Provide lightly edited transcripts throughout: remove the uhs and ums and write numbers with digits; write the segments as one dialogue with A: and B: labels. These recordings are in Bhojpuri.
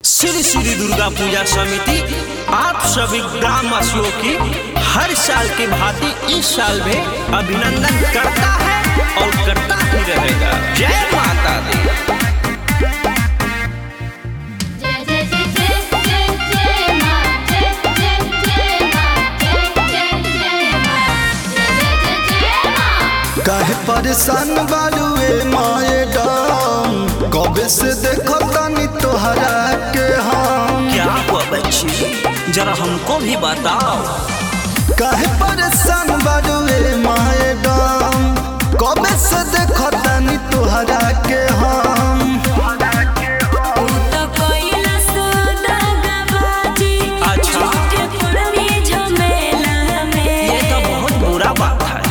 A: श्री श्री दुर्गा पूजा समिति आप सभी ग्रामवासियों की हर साल की भांति इस साल भी अभिनंदन करता है और करता ही रहेगा। जय माता दी।
B: काहे परेशान बालुए माए डाम, कबे से देखो तनी तोहरा के हम।
A: क्या हुआ बच्ची, जरा हमको भी बताओ।
B: काहे परेशान बालुए माए डाम, कबे से देखो तनी तोहरा के हम।
A: अच्छा, ये तो बहुत बुरा बात है।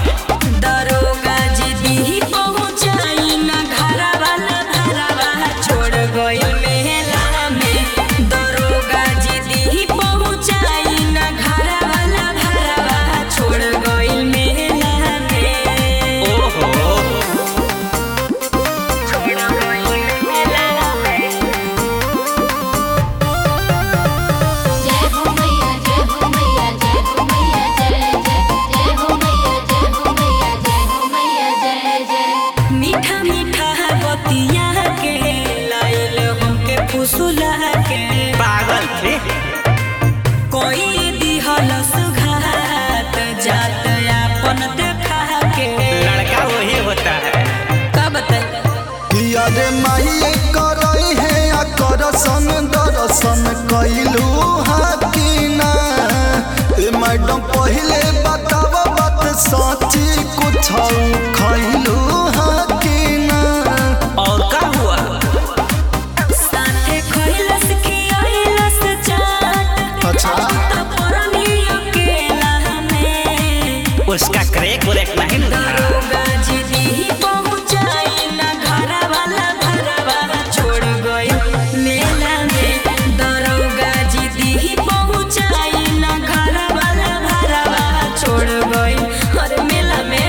A: पागल थे
C: कोई दिहल सुघात जात अपन देखा के।
A: लड़का वही होता है।
C: का बताई
B: किया रे माई करई है या करसन दर्शन कइलू हाकिना। ए मैडम पहिले बताव बात सच्ची, कुछ खइलू हाकिना।
A: और क्या हुआ?
C: साथे खइलस खियलस चाट।
B: अच्छा,
C: त परनी अकेला में
A: उसका क्रेक ब्रेक नहीं था।
C: दरोगा जी दी पहुंचाई ना घर वाला भरवा छोड़ गई मेला में। दरोगा जी दी पहुंचाई ना घर वाला भरवा छोड़ गई हर मेला में।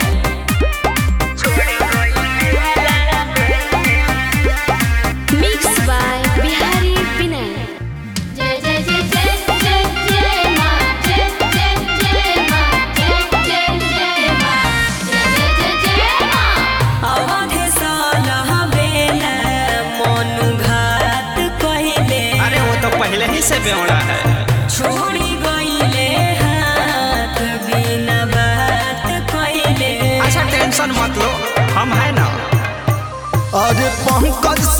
D: Mixed by Bihari Vinay.
E: जय जय जय जय जय जय माँ, जय जय जय माँ, जय जय जय माँ, जय जय जय माँ।
C: अवधे साला बेला मनु घात कहिले।
A: अरे वो तो पहले ही से बेवड़ा है।
C: छोड़ी गईले हाथ बिना बात कहिले।
A: अच्छा टेंशन मत लो, हम है ना।
B: अरे पंकज